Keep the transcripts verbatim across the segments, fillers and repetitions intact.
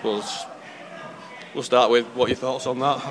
suppose we'll start with what your thoughts on that.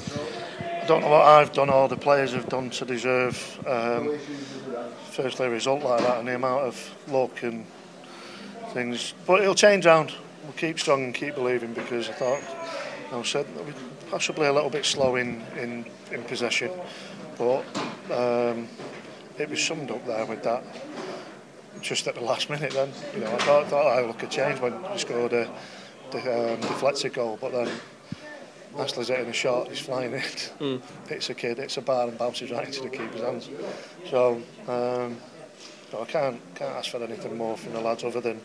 I don't know what I've done or the players have done to deserve um, firstly a result like that and the amount of luck and things. But it'll change round. We'll keep strong and keep believing, because I thought, you know, said possibly a little bit slow in, in, in possession, but um, it was summed up there with that just at the last minute. Then, you know, I thought, thought I look a change when we scored a, the um, deflected goal, but then Nestle's hitting a shot, he's flying it, mm. hits a kid, hits a bar and bounces right into the keeper's hands. So um, no, I can't can't ask for anything more from the lads other than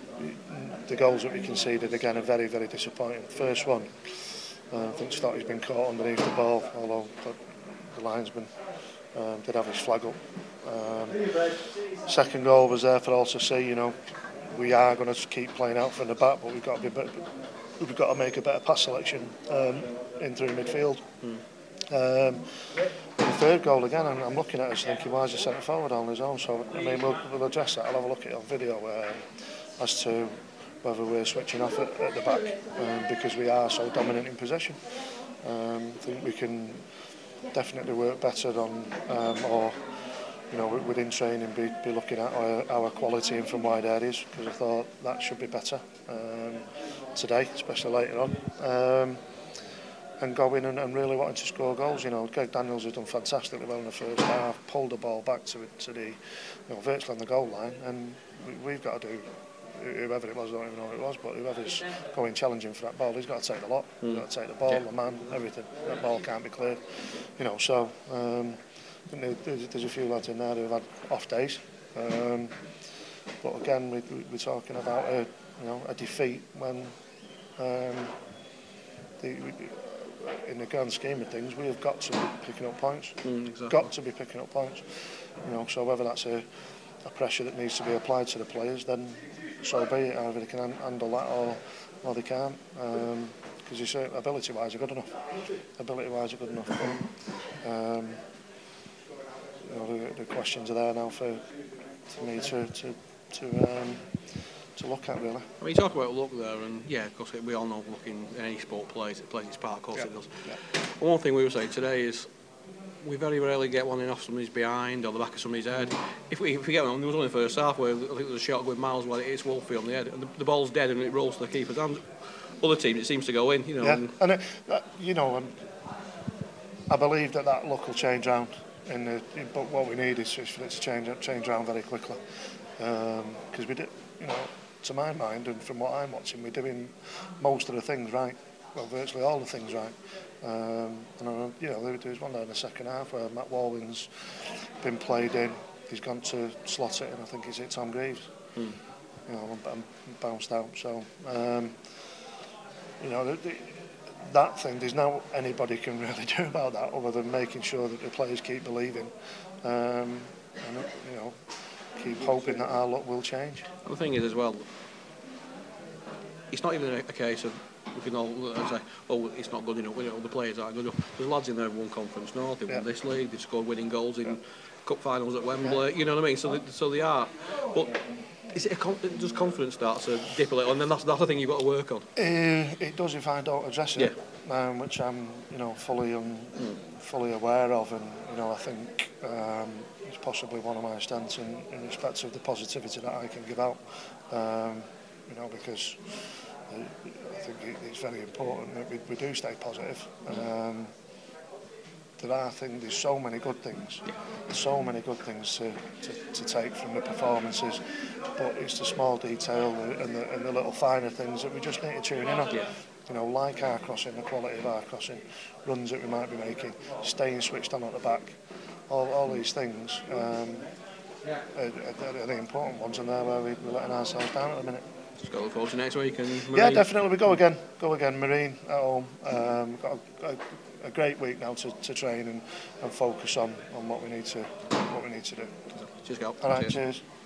the goals that we conceded. Again, are very very disappointing. First one, uh, I think Stotty's been caught underneath the ball, although the linesman um, did have his flag up. Um, second goal was there for all to see. You know, we are going to keep playing out from the back, but we've got to be better. We've got to make a better pass selection um, in through midfield. Mm. Um, the third goal again, I'm, I'm looking at us thinking, why is he centre forward on his own? So I mean, we'll, we'll address that. I'll have a look at it on video um, as to whether we're switching off at, at the back um, because we are so dominant in possession. Um, I think we can definitely work better on, um, or you know, within training, be, be looking at our, our quality in from wide areas, because I thought that should be better um, today, especially later on. Um, and go in and, and really wanting to score goals. You know, Greg Daniels has done fantastically well in the first half, pulled the ball back to to the, you know, virtually on the goal line, and we, we've got to do, whoever it was, I don't even know who it was, but whoever's going challenging for that ball, he's got to take the lot. Mm. He's got to take the ball, yeah. the man, everything. That ball can't be cleared. You know, so um, I think there's, there's a few lads in there who've had off days. Um, but again, we, we, we're talking about a, you know, a defeat when um, the, we, in the grand scheme of things, we have got to be picking up points. Mm, exactly. Got to be picking up points. You know, so whether that's a, a pressure that needs to be applied to the players, then so be it. Either they can handle that or, or they can't. Um, because you say ability-wise, are good enough. Ability-wise, are good enough. But, um, you know, the, the questions are there now for, for me to to to. Um, to look at, really. I mean, you talk about luck there, and yeah, of course, we all know luck in any sport plays, it plays its part, of course yeah. it does. Yeah. One thing we were saying today is we very rarely get one in off somebody's behind or the back of somebody's head. If we, if we get one, there was only the first half where I think there was a shot going miles where it hits Wolfie on the head, and the, the ball's dead and it rolls to the keeper's hand. Other teams, it seems to go in, you know. Yeah, and, and it, that, you know, um, I believe that that luck will change round. In the, in, but what we need is, is for it to change change round very quickly, because um, we do, you know. To my mind, and from what I'm watching, we're doing most of the things right. Well, virtually all the things right. Um, and I, you know, there was one there in the second half where Matt Walwyn's been played in. He's gone to slot it, and I think he's hit Tom Greaves. Mm. You know, and, and bounced out. So, um, you know, the, the, that thing. There's no anybody can really do about that other than making sure that the players keep believing. Um, and you know. Keep hoping that our luck will change. The thing is as well, it's not even a, a case of we can all say, oh, it's not good enough, you know, the players aren't good enough. There's lads in there who won Conference North, they've yeah. won this league, they've scored winning goals in yeah. cup finals at Wembley, yeah. you know what I mean? So, they, so they are. But is it a, does confidence start to dip a little, and then that's, that's the thing you've got to work on? Uh, it does if I don't address it, yeah. um, which I'm, you know, fully un, mm. fully aware of, and you know, I think. Um, It's possibly one of my strengths in, in respect of the positivity that I can give out, um, you know, because I think it, it's very important that we, we do stay positive. Um, there are things, there's so many good things, there's so many good things to, to, to take from the performances, but it's the small detail and the, and the little finer things that we just need to tune in on. Yeah. You know, like our crossing, the quality of our crossing, runs that we might be making, staying switched on at the back. All, all these things um, are, are the important ones, and they're where we're letting ourselves down at the minute. Just got to look forward to next week. And yeah, definitely. We go again. Go again. Marine at home. Um, we've got a, a, a great week now to, to train and, and focus on, on what we need to what we need to do. Cheers, Gal. All right. Cheers. cheers.